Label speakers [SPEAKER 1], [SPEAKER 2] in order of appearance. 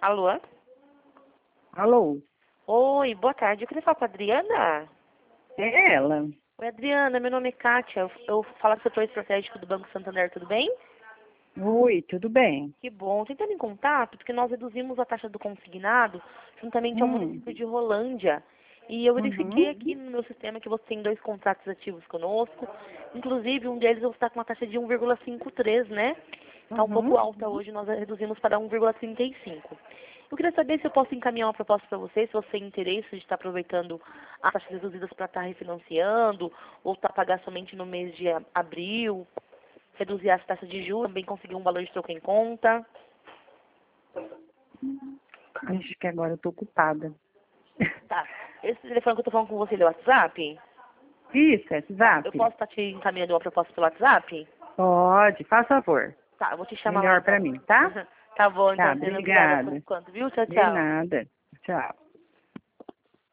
[SPEAKER 1] Alô?
[SPEAKER 2] Alô?
[SPEAKER 1] Oi, boa tarde. Eu queria falar com a Adriana.
[SPEAKER 2] É ela.
[SPEAKER 1] Oi, Adriana, meu nome é Kátia. Eu falo do setor estratégico do Banco Santander, tudo bem?
[SPEAKER 2] Oi, tudo bem?
[SPEAKER 1] Que bom. Tentando em contato, porque nós reduzimos a taxa do consignado juntamente ao
[SPEAKER 2] Hum.
[SPEAKER 1] município de Rolândia. E eu verifiquei
[SPEAKER 2] Uhum.
[SPEAKER 1] aqui no meu sistema que você tem 2 contratos ativos conosco. Inclusive, um deles você está com uma taxa de 1,53, né? Está um pouco
[SPEAKER 2] Uhum.
[SPEAKER 1] alta hoje, nós reduzimos para 1,35. Eu queria saber se eu posso encaminhar uma proposta para você, se você tem interesse de estar aproveitando as taxas reduzidas para estar refinanciando, ou estar pagar somente no mês de abril, reduzir as taxas de juros, também conseguir um valor de troco em conta.
[SPEAKER 2] Acho que agora eu tô ocupada.
[SPEAKER 1] Tá. Esse telefone que eu tô falando com você, ele é o WhatsApp?
[SPEAKER 2] Isso, é
[SPEAKER 1] Tá. Eu
[SPEAKER 2] WhatsApp?
[SPEAKER 1] posso estar te encaminhando uma proposta pelo WhatsApp?
[SPEAKER 2] Pode, faz favor.
[SPEAKER 1] Tá, eu vou te chamar lá
[SPEAKER 2] Melhor pra
[SPEAKER 1] então.
[SPEAKER 2] mim, tá?
[SPEAKER 1] Tá bom,
[SPEAKER 2] Tá,
[SPEAKER 1] então, sendo obrigada por
[SPEAKER 2] obrigada.
[SPEAKER 1] enquanto, viu? Tchau,
[SPEAKER 2] De
[SPEAKER 1] tchau.
[SPEAKER 2] nada. Tchau.